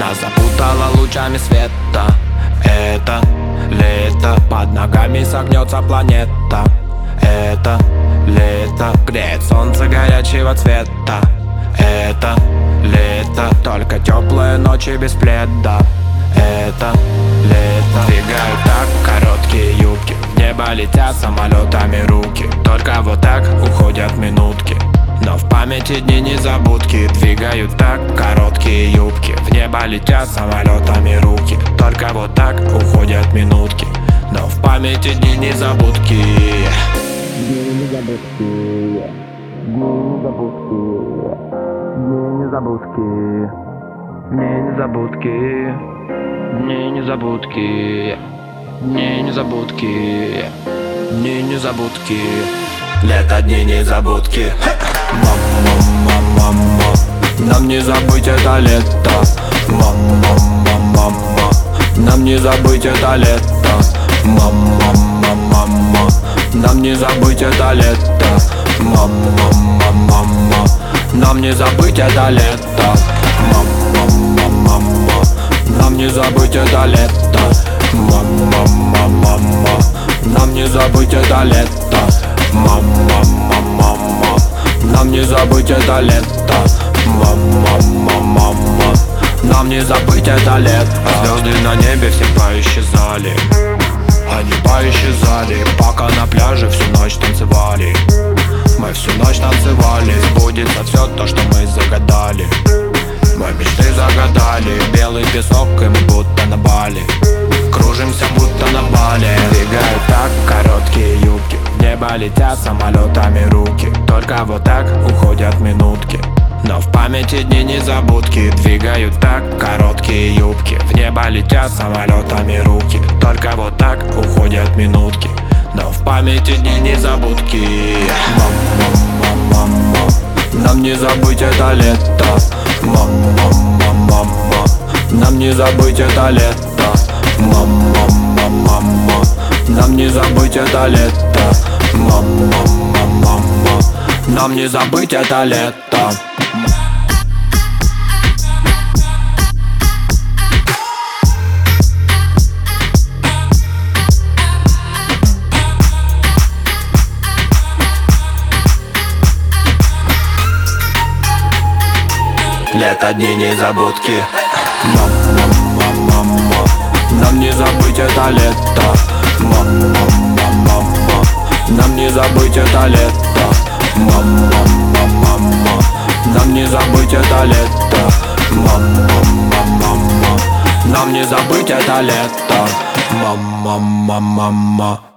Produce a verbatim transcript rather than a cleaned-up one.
Нас запутало лучами света. Это лето, под ногами согнется планета. Это лето, греет солнце горячего цвета. Это лето, только теплые ночи без пледа. Это лето, двигают так короткие юбки, в небо летят самолетами руки. Только вот так уходят минутки, но в памяти дни незабудки. Двигают так короткие юбки, в небо летят самолетами руки. Только вот так уходят минутки, но в памяти дни незабудки. Дни незабудки, дни незабудки, дни незабудки, дни незабудки, дни незабудки, дни незабудки. Лето, дни незабудки. Мама, мама, мама, нам не забыть это лето. Мама, мама, мама, нам не забыть это лето. Мама, мама, мама, нам не забыть это лето. Мама, мама, мама, нам не забыть это лето. Мама, мама, мама, нам не забыть это лето. Мама, мама, мама, нам не забыть это лето. Мама, мама, мама, нам не забыть это лето. Мама, мама, мама, нам не забыть это лето. Звезды на небе все поисчезали, они поисчезали, пока на пляже всю ночь танцевали. Мы всю ночь танцевали, сбудется все то, что мы загадали. Мы мечты загадали, белый песок, и мы будто на Бали. Кружимся будто на Бали. Двигают так короткие юбки, в небо летят самолетами руки. Только вот так уходят минутки, но в памяти дни незабудки. Двигают так короткие юбки, в небо летят самолетами руки. Только вот так уходят минутки, но в памяти дни незабудки. Мама, мама, мама, нам не забыть это лето. Мама, мама, мама, нам не забыть это лето. Мама, мама, мама, нам не забыть это лето. Мама, мама, мама, нам не забыть это лето. Лето, дни незабудки. Мама, мама, мама, нам не забыть это лето. Мама, мама, мама, нам не забыть это лето. Мама, мама, мама, нам не забыть это лето. Мама, мама, мама, нам не забыть это лето. Мама, мама, мама.